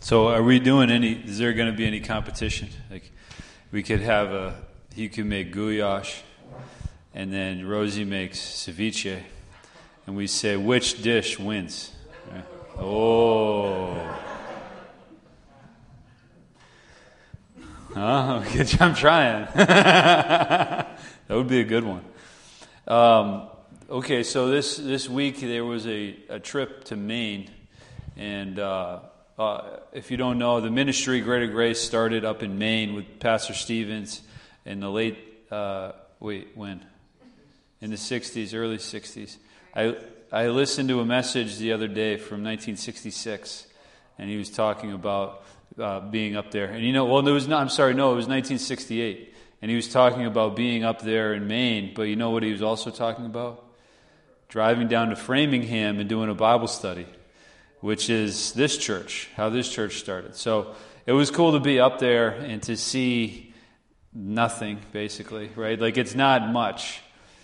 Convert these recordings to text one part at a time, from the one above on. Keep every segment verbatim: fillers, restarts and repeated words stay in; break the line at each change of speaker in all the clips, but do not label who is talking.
So are we doing any, is there going to be any competition? Like, we could have a, he could make goulash, and then Rosie makes ceviche, and we say, which dish wins? Right? Oh. Huh? I'm trying. That would be a good one. Um, okay, so this, this week there was a, a trip to Maine, and uh, uh, if you don't know, the ministry Greater Grace started up in Maine with Pastor Stevens in the late, uh, wait, when? In the sixties, early sixties. I I listened to a message the other day from nineteen sixty-six, and he was talking about uh, being up there. And you know, well, there was not, I'm sorry, no, it was nineteen sixty-eight. And he was talking about being up there in Maine, but you know what he was also talking about? Driving down to Framingham and doing a Bible study, which is this church, how this church started. So it was cool to be up there and to see nothing, basically, right? Like, it's not much,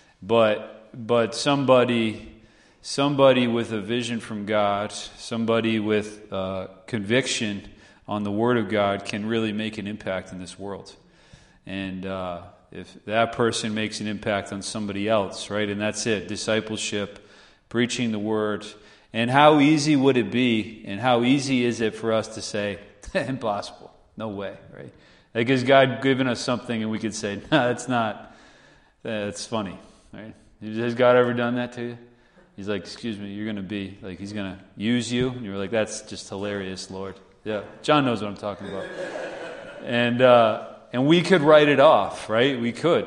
but but somebody somebody with a vision from God, somebody with uh, conviction on the Word of God can really make an impact in this world. And uh, if that person makes an impact on somebody else, right? And that's it, discipleship, preaching the Word. And how easy would it be, and how easy is it for us to say, impossible, no way, right? Like, has God given us something and we could say, no, that's not, that's funny, right? Has God ever done that to you? He's like, excuse me, you're going to be, like, he's going to use you. And you're like, that's just hilarious, Lord. Yeah, John knows what I'm talking about. And, uh, and we could write it off, right? We could.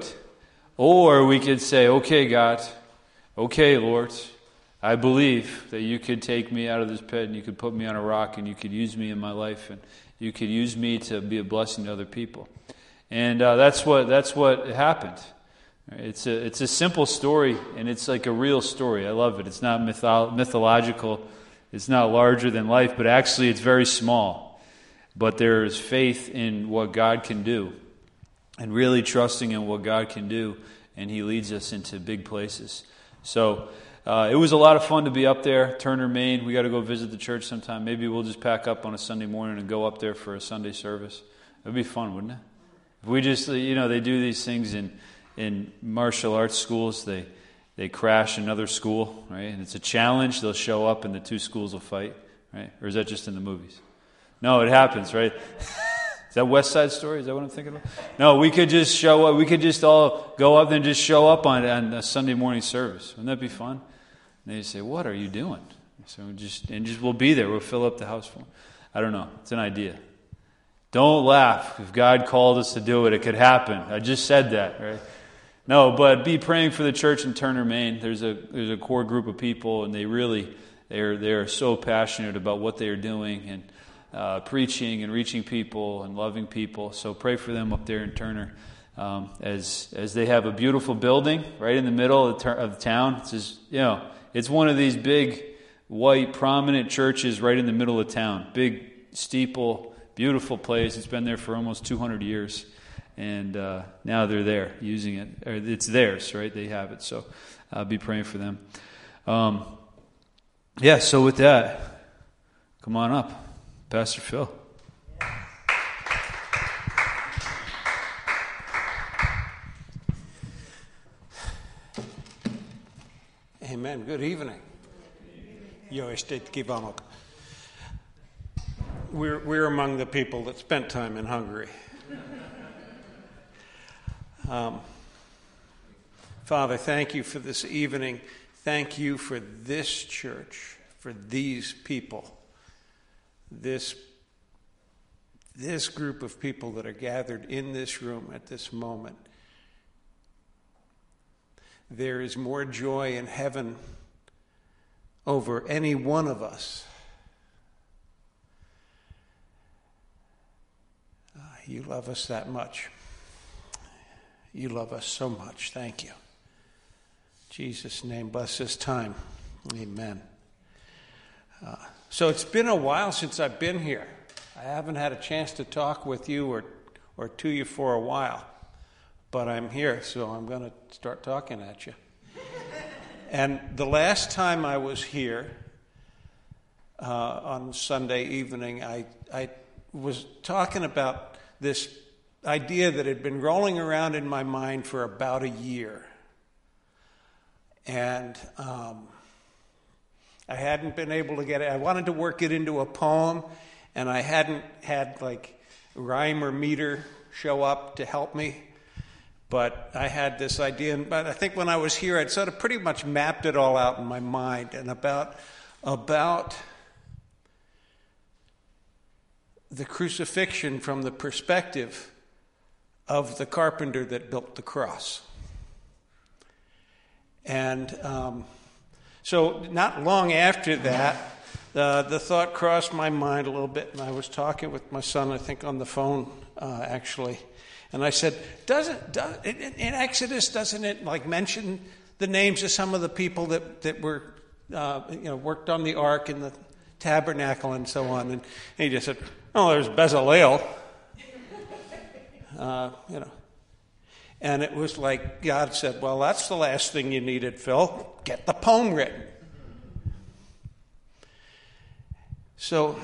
Or we could say, okay, God, okay, Lord, I believe that you could take me out of this pit and you could put me on a rock and you could use me in my life and you could use me to be a blessing to other people. And uh, that's what that's what happened. It's a it's a simple story, and it's like a real story. I love it. It's not mytho- mythological. It's not larger than life, but actually it's very small. But there is faith in what God can do, and really trusting in what God can do, and He leads us into big places. So uh, it was a lot of fun to be up there, Turner, Maine. We got to go visit the church sometime. Maybe we'll just pack up on a Sunday morning and go up there for a Sunday service. It would be fun, wouldn't it? If we just, you know, they do these things in in martial arts schools. They they crash another school, right? And it's a challenge. They'll show up and the two schools will fight, right? Or is that just in the movies? No, it happens, right? Is that West Side Story? Is that what I'm thinking about? No, we could just show up. We could just all go up and just show up on, on a Sunday morning service. Wouldn't that be fun? And they say, "What are you doing?" So we just and just we'll be there. We'll fill up the house for them. I don't know. It's an idea. Don't laugh. If God called us to do it, it could happen. I just said that, right? No, but be praying for the church in Turner, Maine. There's a there's a core group of people, and they really they're they're so passionate about what they are doing and uh, preaching and reaching people and loving people. So pray for them up there in Turner, um, as as they have a beautiful building right in the middle of the, of the town. It's just, you know, it's one of these big white prominent churches right in the middle of town. Big steeple, beautiful place. It's been there for almost two hundred years. And uh, now they're there using it. Or it's theirs, right? They have it. So I'll be praying for them. Um, yeah, so with that, come on up. Pastor Phil.
Amen. Good evening. Jó estét kívánok. We're, we're among the people that spent time in Hungary. Um, Father, thank you for this evening. Thank you for this church, for these people, this, this group of people that are gathered in this room at this moment. There is more joy in heaven over any one of us. Uh, you love us that much. You love us so much. Thank you. In Jesus' name, bless this time. Amen. Uh, so it's been a while since I've been here. I haven't had a chance to talk with you or, or to you for a while. But I'm here, so I'm going to start talking at you. And the last time I was here, uh, on Sunday evening, I, I was talking about this idea that had been rolling around in my mind for about a year. And um, I hadn't been able to get it. I wanted to work it into a poem, and I hadn't had like rhyme or meter show up to help me. But I had this idea, but I think when I was here, I'd sort of pretty much mapped it all out in my mind, and about about the crucifixion from the perspective of the carpenter that built the cross. And um, so not long after that, uh, the thought crossed my mind a little bit, and I was talking with my son, I think on the phone, uh, actually. And I said, doesn't, does, in, in Exodus, doesn't it like mention the names of some of the people that, that were, uh, you know, worked on the ark and the tabernacle and so on? And he just said, oh, there's Bezalel. Uh, you know. And it was like God said, well, that's the last thing you needed, Phil. Get the poem written. So,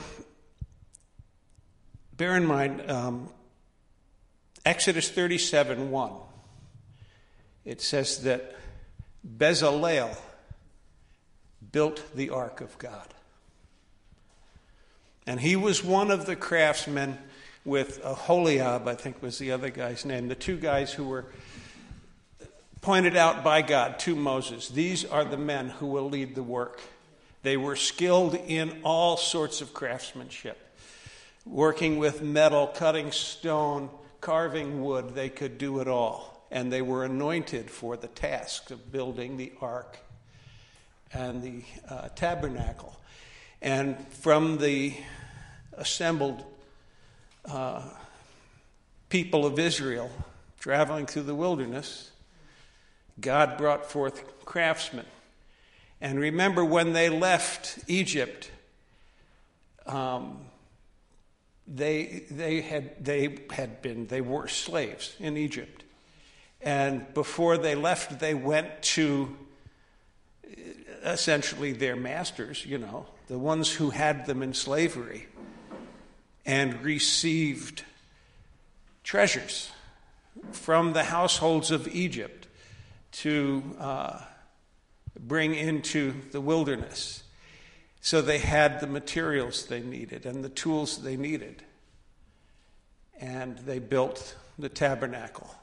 bear in mind, um, Exodus thirty-seven one, it says that Bezalel built the ark of God. And he was one of the craftsmen with Aholiab, I think was the other guy's name, the two guys who were pointed out by God to Moses. These are the men who will lead the work. They were skilled in all sorts of craftsmanship, working with metal, cutting stone, carving wood. They could do it all. And they were anointed for the task of building the ark and the uh, tabernacle. And from the assembled uh, people of Israel traveling through the wilderness, God brought forth craftsmen. And remember, when they left Egypt, um, they they had they had been they were slaves in Egypt, and before they left, they went to essentially their masters, you know, the ones who had them in slavery, and received treasures from the households of Egypt to uh, bring into the wilderness. So they had the materials they needed and the tools they needed. And they built the tabernacle.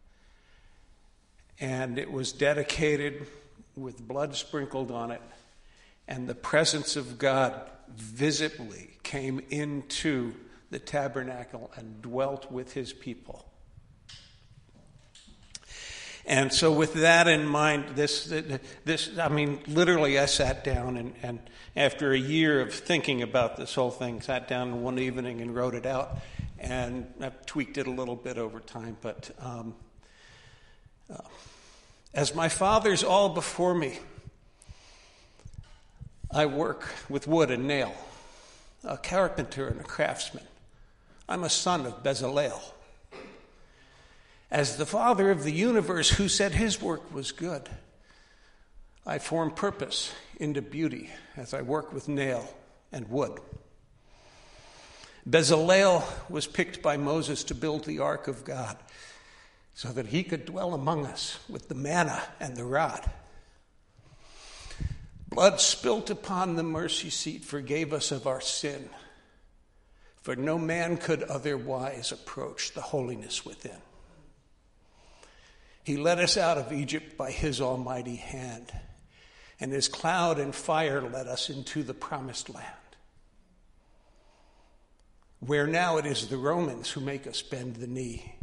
And it was dedicated with blood sprinkled on it. And the presence of God visibly came into the tabernacle and dwelt with his people. And so with that in mind, this, this I mean, literally I sat down and, and after a year of thinking about this whole thing, sat down one evening and wrote it out. And I've tweaked it a little bit over time. But um, uh, as my fathers all before me, I work with wood and nail, a carpenter and a craftsman. I'm a son of Bezalel. As the Father of the universe who said his work was good, I form purpose into beauty as I work with nail and wood. Bezalel was picked by Moses to build the ark of God so that he could dwell among us with the manna and the rod. Blood spilt upon the mercy seat forgave us of our sin, for no man could otherwise approach the holiness within. He led us out of Egypt by his almighty hand, and his cloud and fire led us into the promised land, where now it is the Romans who make us bend the knee.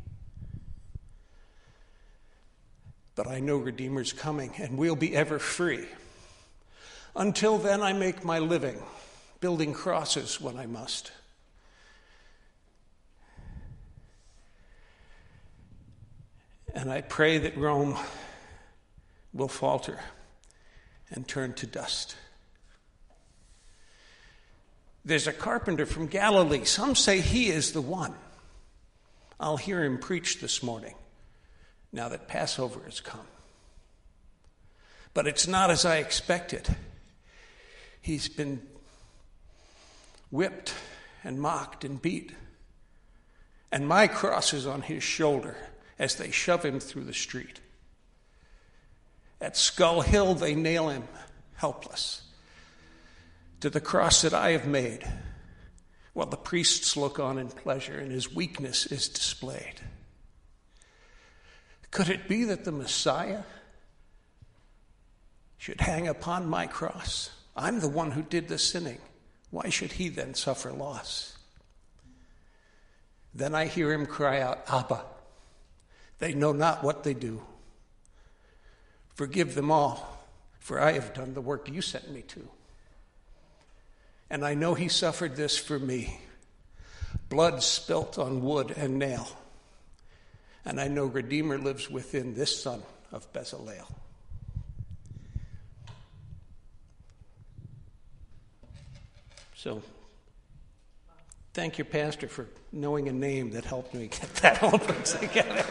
But I know Redeemer's coming, and we'll be ever free. Until then, I make my living, building crosses when I must. And I pray that Rome will falter and turn to dust. There's a carpenter from Galilee. Some say he is the one. I'll hear him preach this morning, now that Passover has come. But it's not as I expected. He's been whipped and mocked and beat. And my cross is on his shoulder as they shove him through the street. At Skull Hill, they nail him helpless to the cross that I have made, while the priests look on in pleasure and his weakness is displayed. Could it be that the Messiah should hang upon my cross? I'm the one who did the sinning. Why should he then suffer loss? Then I hear him cry out, Abba, they know not what they do. Forgive them all, for I have done the work you sent me to. And I know he suffered this for me, blood spilt on wood and nail. And I know Redeemer lives within this son of Bezalel. So, thank your pastor for knowing a name that helped me get that all put together.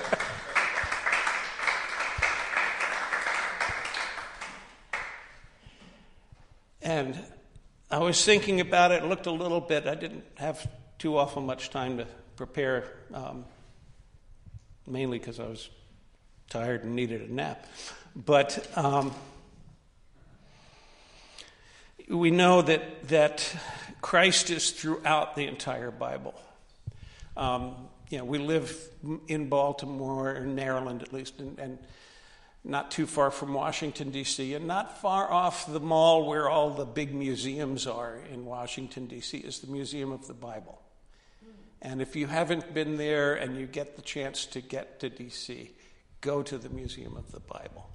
And I was thinking about it, looked a little bit. I didn't have too awful much time to prepare, um, mainly because I was tired and needed a nap. But um, we know that that Christ is throughout the entire Bible. Um, you know, we live in Baltimore, or Maryland at least, and, and not too far from Washington, D C, and not far off the mall where all the big museums are in Washington, D C, is the Museum of the Bible. And if you haven't been there and you get the chance to get to D C, go to the Museum of the Bible.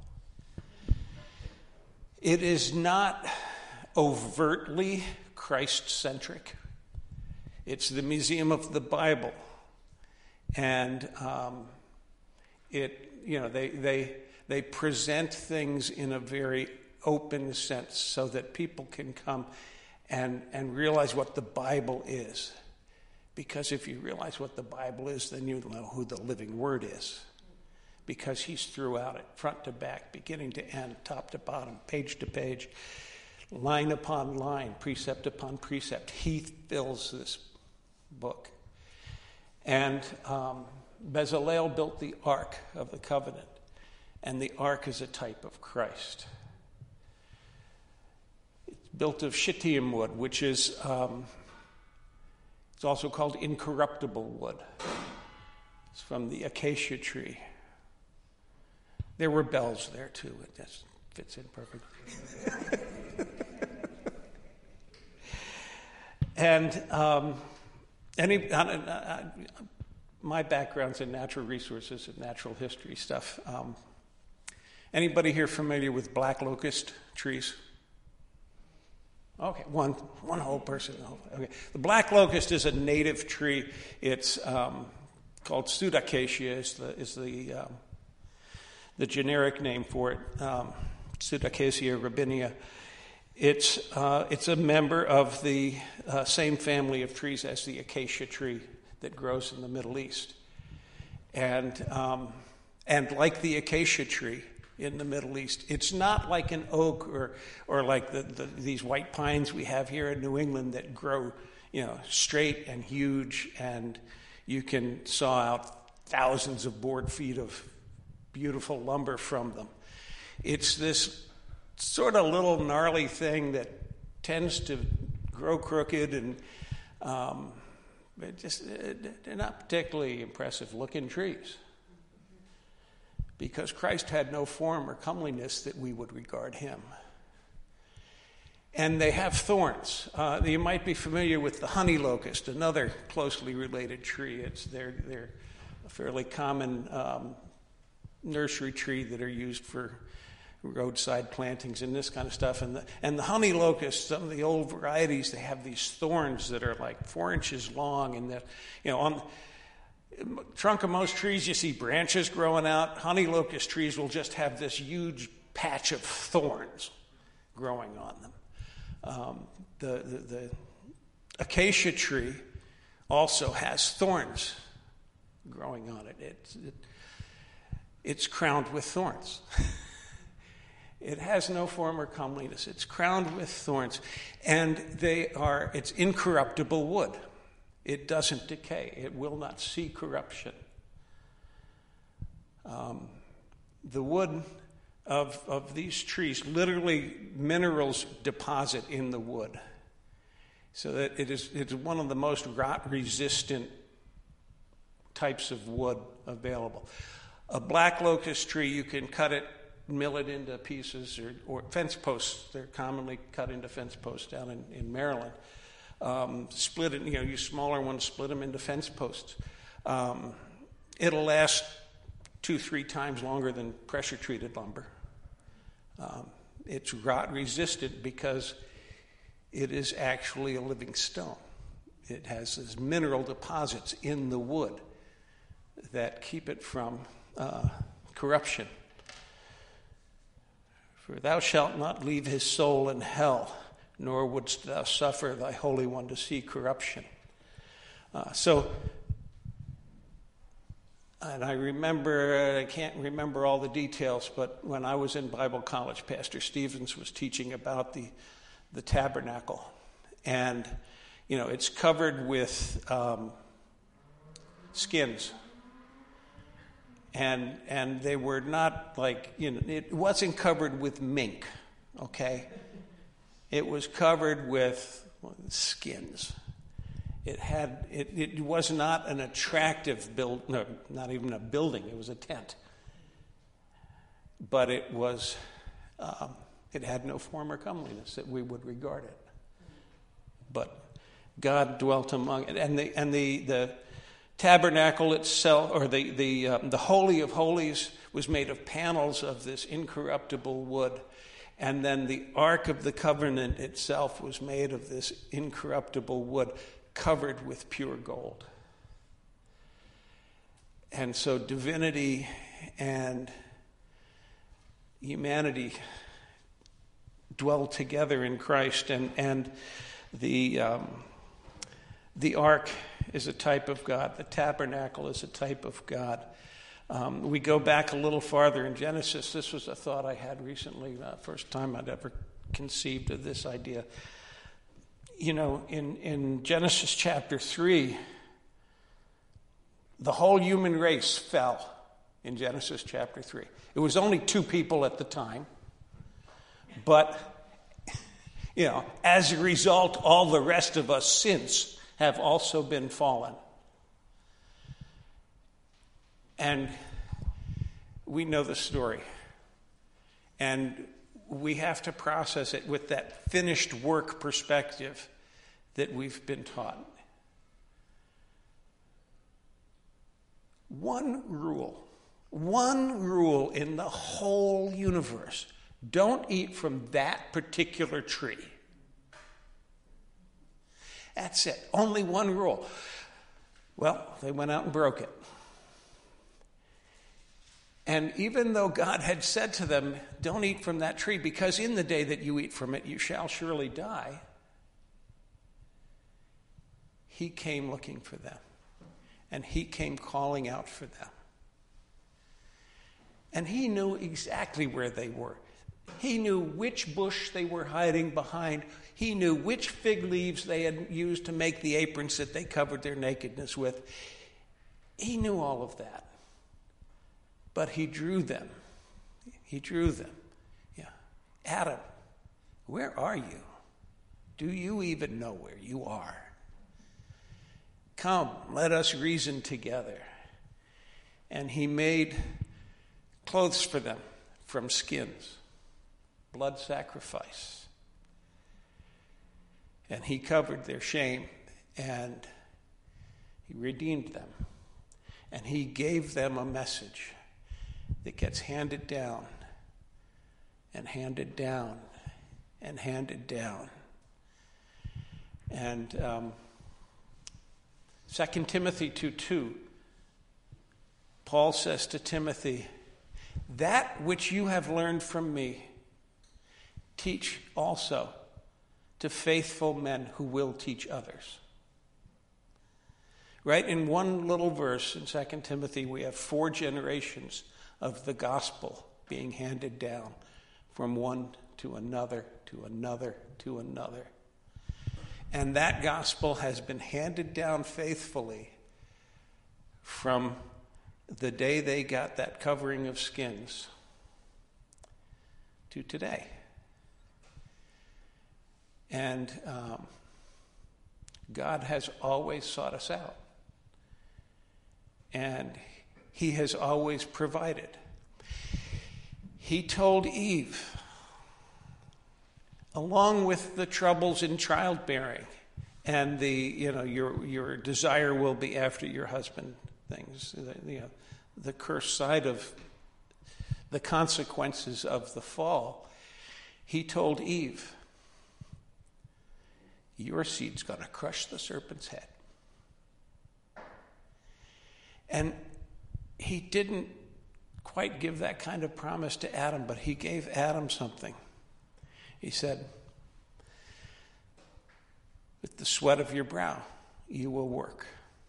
It is not overtly Christ-centric. It's the Museum of the Bible. And um, it, you know, they they they present things in a very open sense so that people can come and and realize what the Bible is. Because if you realize what the Bible is, then you know who the living Word is. Because he's throughout it, front to back, beginning to end, top to bottom, page to page, line upon line, precept upon precept. He fills this book. And um, Bezalel built the Ark of the Covenant, and the Ark is a type of Christ. It's built of shittim wood, which is, um, it's also called incorruptible wood. It's from the acacia tree. There were bells there too. It just fits in perfectly. and um, any, uh, uh, my background's in natural resources and natural history stuff. Um, anybody here familiar with black locust trees? Okay, one one whole person. Okay, the black locust is a native tree. It's um, called pseudacacia. Is the is the um, the generic name for it, um, Pseudacacia robinia. It's uh, it's a member of the uh, same family of trees as the acacia tree that grows in the Middle East, and um, and like the acacia tree in the Middle East, it's not like an oak or or like the, the, these white pines we have here in New England that grow, you know, straight and huge, and you can saw out thousands of board feet of beautiful lumber from them. It's this sort of little gnarly thing that tends to grow crooked, and um, it just it, they're not particularly impressive looking trees, because Christ had no form or comeliness that we would regard him. And they have thorns. Uh, you might be familiar with the honey locust, another closely related tree. It's they're they're a fairly common um, nursery tree that are used for roadside plantings and this kind of stuff. And the, and the honey locust, some of the old varieties, they have these thorns that are like four inches long, and that, you know, on the trunk of most trees you see branches growing out. Honey locust trees will just have this huge patch of thorns growing on them. Um, the, the the acacia tree also has thorns growing on it. It, it it's crowned with thorns. It has no form or comeliness. It's crowned with thorns. And they are, it's incorruptible wood. It doesn't decay. It will not see corruption. Um, the wood of, of these trees, literally minerals deposit in the wood. So that it is it's one of the most rot-resistant types of wood available. A black locust tree, you can cut it, mill it into pieces, or, or fence posts. They're commonly cut into fence posts down in, in Maryland. Um, split it, you know, use smaller ones, split them into fence posts. Um, it'll last two, three times longer than pressure-treated lumber. Um, it's rot-resistant because it is actually a living stone. It has these mineral deposits in the wood that keep it from uh, corruption. For thou shalt not leave his soul in hell, nor wouldst thou suffer thy Holy One to see corruption. Uh, so, and I remember, I can't remember all the details, but when I was in Bible college, Pastor Stevens was teaching about the the tabernacle, and you know it's covered with um, skins, and and they were not like, you know, it wasn't covered with mink, okay? It was covered with skins. It had it, it was not an attractive build, no, not even a building. It was a tent, but it was. Um, It had no form or comeliness that we would regard it. But God dwelt among it. And the and the, the tabernacle itself, or the, the, um, the Holy of Holies, was made of panels of this incorruptible wood. And then the Ark of the Covenant itself was made of this incorruptible wood, covered with pure gold. And so divinity and humanity dwell together in Christ, and and the um, the ark is a type of God. The tabernacle is a type of God. Um, we go back a little farther in Genesis. This was a thought I had recently, the first time I'd ever conceived of this idea. You know, in, in Genesis chapter three, the whole human race fell in Genesis chapter three. It was only two people at the time. But, you know, as a result, all the rest of us since have also been fallen. And we know the story. And we have to process it with that finished work perspective that we've been taught. One rule, one rule in the whole universe: don't eat from that particular tree. That's it. Only one rule. Well, they went out and broke it. And even though God had said to them, don't eat from that tree, because in the day that you eat from it, you shall surely die, he came looking for them. And he came calling out for them. And he knew exactly where they were. He knew which bush they were hiding behind. He knew which fig leaves they had used to make the aprons that they covered their nakedness with. He knew all of that. But he drew them. He drew them. Yeah. Adam, where are you? Do you even know where you are? Come, let us reason together. And he made clothes for them from skins, blood sacrifice. And he covered their shame, and he redeemed them. And he gave them a message that gets handed down and handed down and handed down. And um, Second Timothy two two, Paul says to Timothy, that which you have learned from me, teach also to faithful men who will teach others. Right? In one little verse in Second Timothy, we have four generations of the gospel being handed down from one to another, to another, to another. And that gospel has been handed down faithfully from the day they got that covering of skins to today. And um, God has always sought us out. And he has always provided. He told Eve, along with the troubles in childbearing and the, you know, your your desire will be after your husband things, the, you know, the cursed side of the consequences of the fall, he told Eve, your seed's going to crush the serpent's head. And he didn't quite give that kind of promise to Adam, but he gave Adam something. He said, with the sweat of your brow, you will work.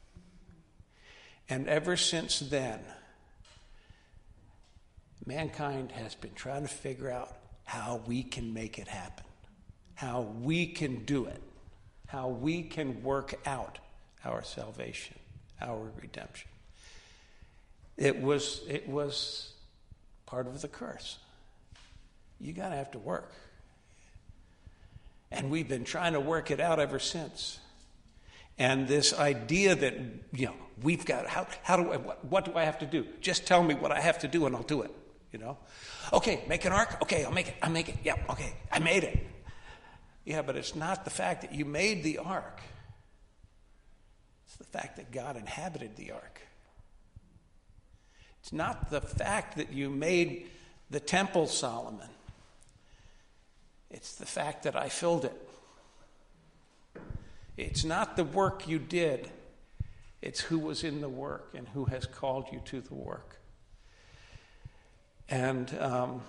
And ever since then, mankind has been trying to figure out how we can make it happen, how we can do it, how we can work out our salvation, our redemption. It was, it was part of the curse. You got to have to work. And we've been trying to work it out ever since. And this idea that, you know, we've got, how, how do I, what, what do I have to do? Just tell me what I have to do and I'll do it, you know? Okay, make an ark? Okay, I'll make it, I'll make it. Yeah, okay, I made it. Yeah, but it's not the fact that you made the ark. It's the fact that God inhabited the ark. It's not the fact that you made the temple, Solomon. It's the fact that I filled it. It's not the work you did. It's who was in the work and who has called you to the work. And um,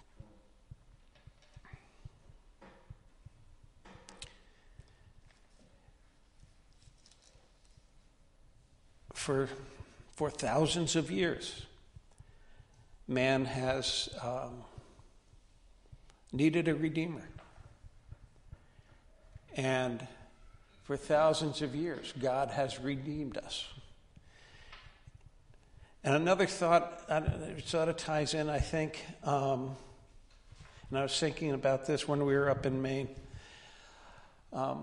for for thousands of years, man has um, needed a redeemer. And for thousands of years, God has redeemed us. And another thought, it sort of ties in, I think, um, and I was thinking about this when we were up in Maine. Um,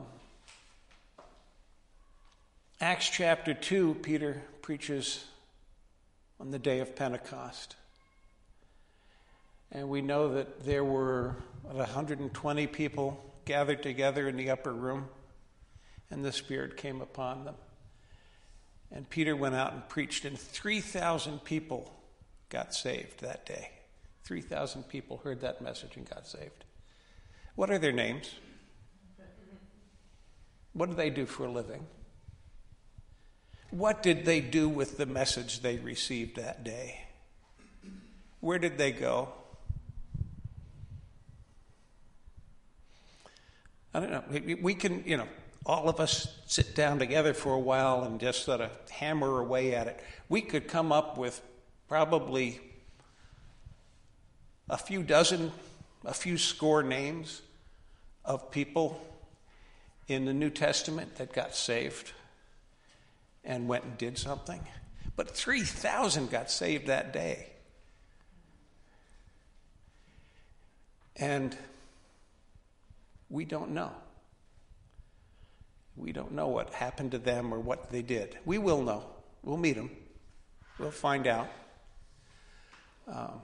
Acts chapter two, Peter preaches on the day of Pentecost. And we know that there were one hundred twenty people gathered together in the upper room, and the Spirit came upon them. And Peter went out and preached, and three thousand people got saved that day. three thousand people heard that message and got saved. What are their names? What do they do for a living? What did they do with the message they received that day? Where did they go? I don't know. We can, you know, all of us sit down together for a while and just sort of hammer away at it. We could come up with probably a few dozen, a few score names of people in the New Testament that got saved and went and did something. But three thousand got saved that day. And we don't know. We don't know what happened to them or what they did. We will know. We'll meet them. We'll find out. Um,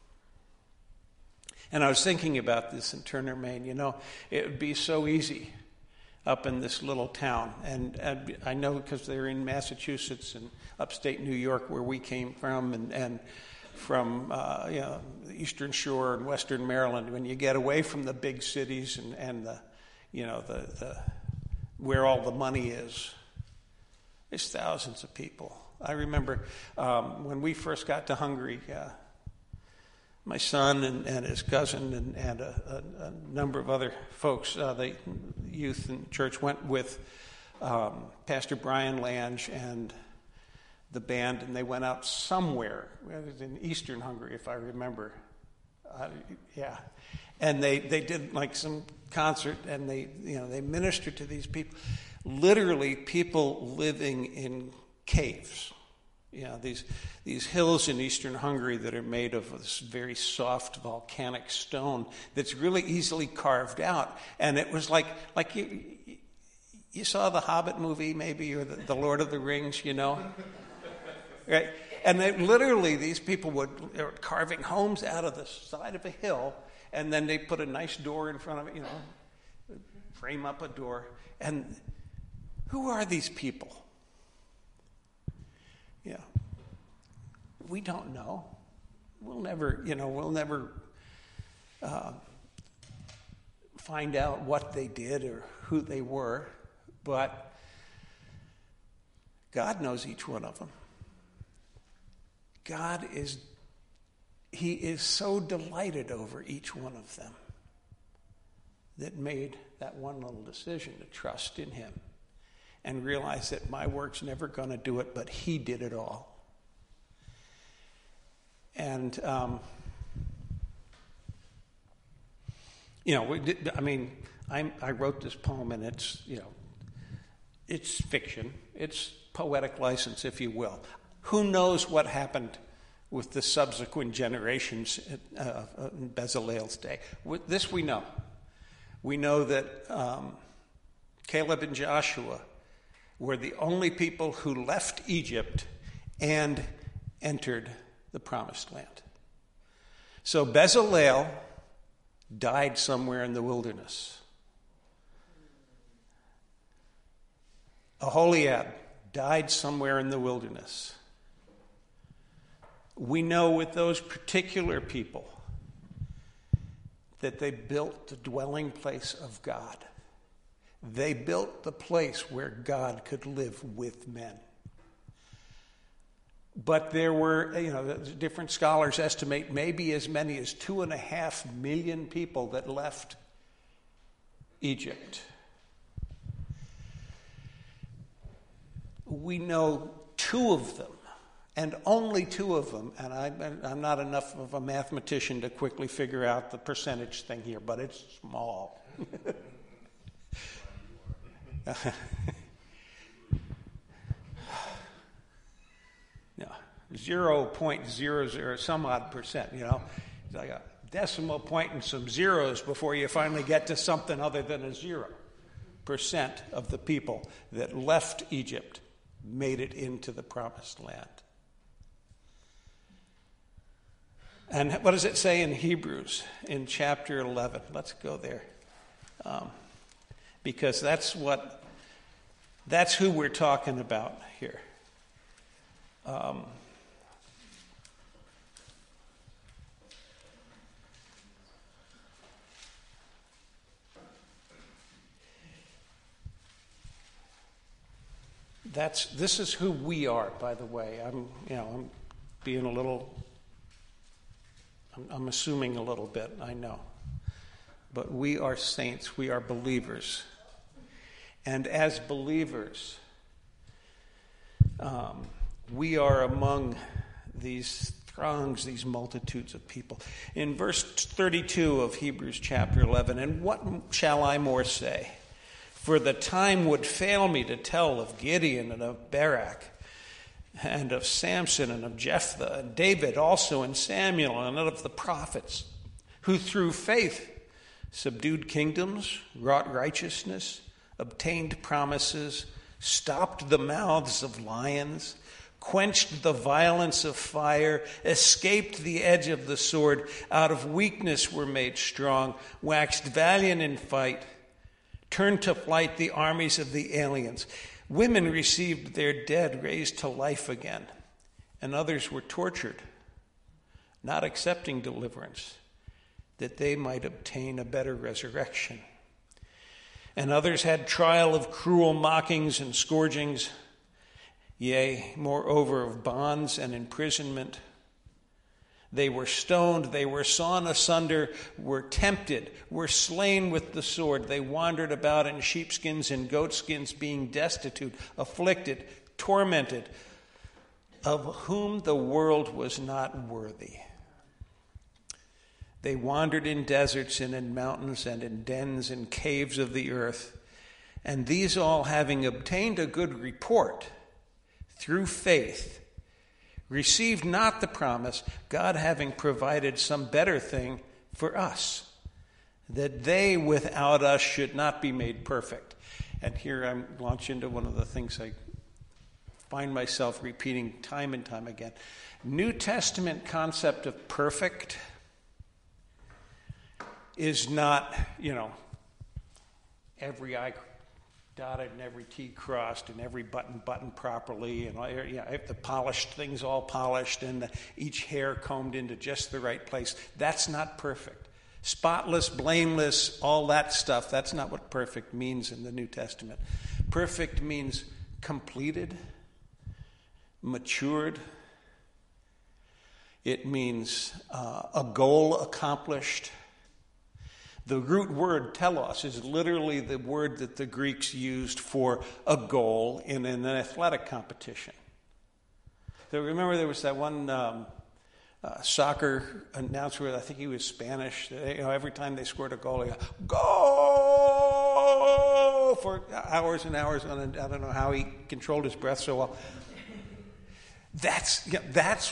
and I was thinking about this in Turner, Maine. You know, it would be so easy up in this little town. And, and I know because they're in Massachusetts and upstate New York where we came from, and, and from uh, you know, the Eastern Shore and Western Maryland. When you get away from the big cities and, and the, you know, the, the where all the money is, there's thousands of people. I remember um, when we first got to Hungary, uh, my son and, and his cousin and, and a, a, a number of other folks, uh, the youth in church, went with um, Pastor Brian Lange and the band, and they went out somewhere. It was in eastern Hungary, if I remember Uh, yeah. And they, they did like some concert, and they, you know, they ministered to these people. Literally, people living in caves. You know, these these hills in eastern Hungary that are made of this very soft volcanic stone that's really easily carved out. And it was like like you you saw the Hobbit movie maybe, or the, the Lord of the Rings, you know, right? And they, literally, these people would they were carving homes out of the side of a hill, and then they put a nice door in front of it, you know, frame up a door. And who are these people? Yeah, we don't know. We'll never, you know, we'll never uh, find out what they did or who they were, but God knows each one of them. God is, he is so delighted over each one of them that made that one little decision to trust in him and realize that my work's never going to do it, but he did it all. And, um, you know, we did, I mean, I, I wrote this poem, and it's, you know, it's fiction. It's poetic license, if you will. Who knows what happened with the subsequent generations uh, in Bezalel's day? With this we know. We know that um, Caleb and Joshua were the only people who left Egypt and entered the Promised Land. So Bezalel died somewhere in the wilderness. Aholiab died somewhere in the wilderness. We know with those particular people that they built the dwelling place of God. They built the place where God could live with men. But there were, you know, different scholars estimate maybe as many as two and a half million people that left Egypt. We know two of them, and only two of them, and I, I'm not enough of a mathematician to quickly figure out the percentage thing here, but it's small. No, zero point zero zero some odd percent, you know. It's like a decimal point and some zeros before you finally get to something other than a zero. Percent of the people that left Egypt made it into the Promised Land. And what does it say in Hebrews in chapter eleven? Let's go there. Um, because that's what, that's who we're talking about here. Um, that's this is who we are, by the way. I'm, you know, I'm being a little, I'm, I'm assuming a little bit, I know. But we are saints, we are believers. And as believers, um, we are among these throngs, these multitudes of people. In verse thirty-two of Hebrews chapter eleven, and what shall I more say? For the time would fail me to tell of Gideon and of Barak and of Samson and of Jephthah and David also and Samuel and of the prophets, who through faith subdued kingdoms, wrought righteousness, obtained promises, stopped the mouths of lions, quenched the violence of fire, escaped the edge of the sword, out of weakness were made strong, waxed valiant in fight, turned to flight the armies of the aliens. Women received their dead raised to life again, and others were tortured, not accepting deliverance, that they might obtain a better resurrection. And others had trial of cruel mockings and scourgings, yea, moreover of bonds and imprisonment. They were stoned, they were sawn asunder, were tempted, were slain with the sword. They wandered about in sheepskins and goatskins, being destitute, afflicted, tormented, of whom the world was not worthy. They wandered in deserts and in mountains and in dens and caves of the earth. And these all, having obtained a good report through faith, received not the promise, God having provided some better thing for us, that they without us should not be made perfect. And here I'm launch into one of the things I find myself repeating time and time again. New Testament concept of perfect is not, you know, every I dotted and every T crossed and every button buttoned properly, and you know, the polished things all polished and the, each hair combed into just the right place. That's not perfect. Spotless, blameless, all that stuff, that's not what perfect means in the New Testament. Perfect means completed, matured. It means uh, a goal accomplished. The root word telos is literally the word that the Greeks used for a goal in an athletic competition. So remember there was that one um, uh, soccer announcer, I think he was Spanish, you know, every time they scored a goal, he go, go for hours and hours on it. I don't know how he controlled his breath so well. That's, you know, that's,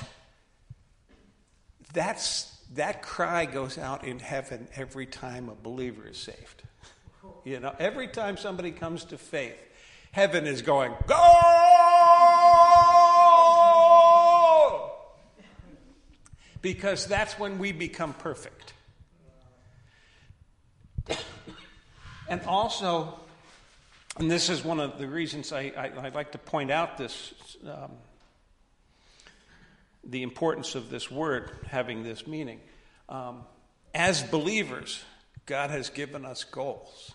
that's, That cry goes out in heaven every time a believer is saved. You know, every time somebody comes to faith, heaven is going, go! Because that's when we become perfect. And also, and this is one of the reasons I, I, I like to point out this, um, the importance of this word having this meaning. Um, as believers, God has given us goals.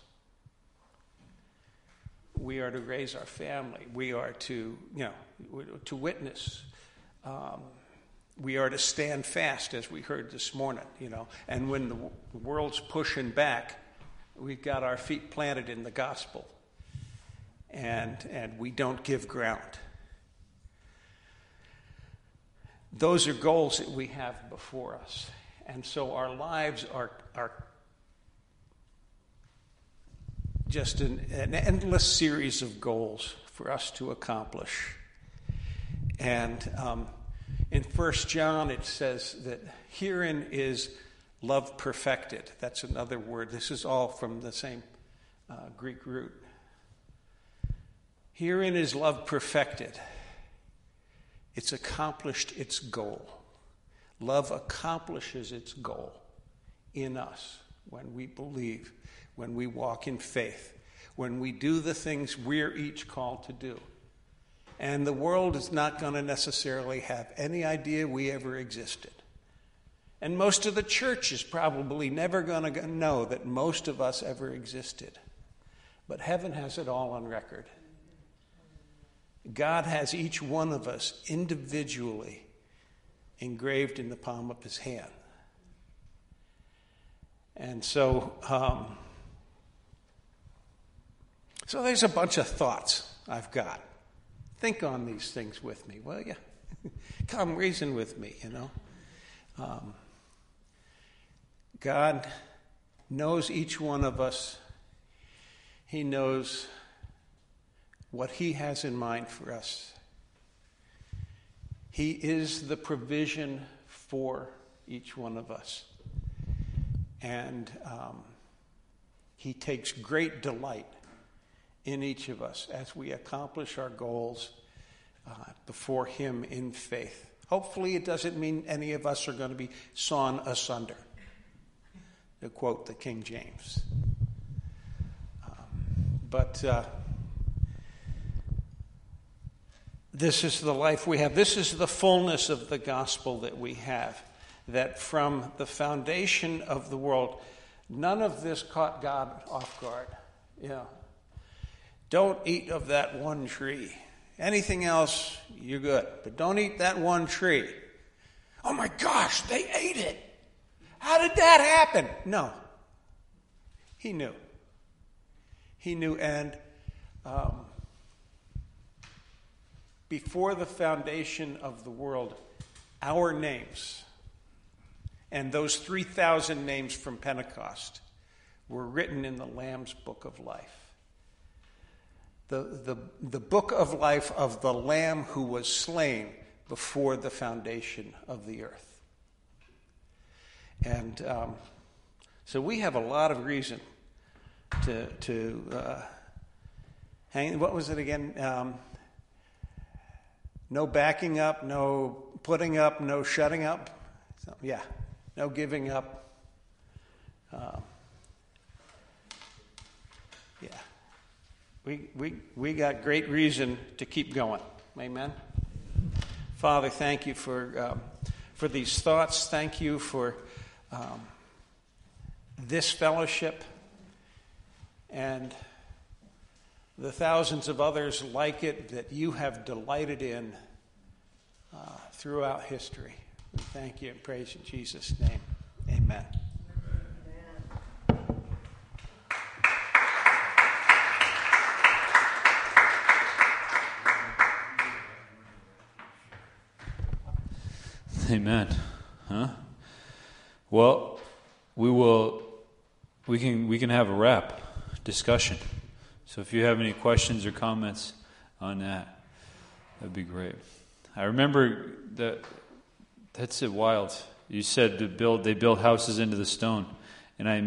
We are to raise our family. We are to, you know, to witness. Um, we are to stand fast, as we heard this morning, you know. And when the, the world's pushing back, we've got our feet planted in the gospel. And, and we don't give ground. Those are goals that we have before us. And so our lives are, are just an, an endless series of goals for us to accomplish. And um, in First John it says that herein is love perfected. That's another word. This is all from the same uh, Greek root. Herein is love perfected. It's accomplished its goal. Love accomplishes its goal in us when we believe, when we walk in faith, when we do the things we're each called to do. And the world is not going to necessarily have any idea we ever existed. And most of the church is probably never going to know that most of us ever existed. But heaven has it all on record. God has each one of us individually engraved in the palm of his hand. And so, um, so there's a bunch of thoughts I've got. Think on these things with me, will you? Come reason with me, you know. Um, God knows each one of us. He knows what he has in mind for us. He is the provision for each one of us. And um, he takes great delight in each of us as we accomplish our goals uh, before him in faith. Hopefully it doesn't mean any of us are going to be sawn asunder, to quote the King James. Um, but... Uh, This is the life we have. This is the fullness of the gospel that we have. That from the foundation of the world, none of this caught God off guard. Yeah. Don't eat of that one tree. Anything else, you're good. But don't eat that one tree. Oh my gosh, they ate it. How did that happen? No. He knew. He knew, and um, before the foundation of the world, our names And those three thousand names from Pentecost were written in the Lamb's Book of Life. The, the, the book of life of the Lamb who was slain before the foundation of the earth. And um, so we have a lot of reason to, to uh, hang. What was it again? Um, no backing up, no putting up, no shutting up. So, yeah, no giving up. Um, yeah. We, we, we got great reason to keep going. Amen. Father, thank you for um, for these thoughts. Thank you for um, this fellowship and the thousands of others like it that you have delighted in uh, throughout history. We thank you and praise in Jesus' name. Amen.
Amen. Huh? Well, we will. We can we can have a wrap discussion. So if you have any questions or comments on that, that'd be great. I remember that. That's it. Wild. You said to build. They built houses into the stone, and I.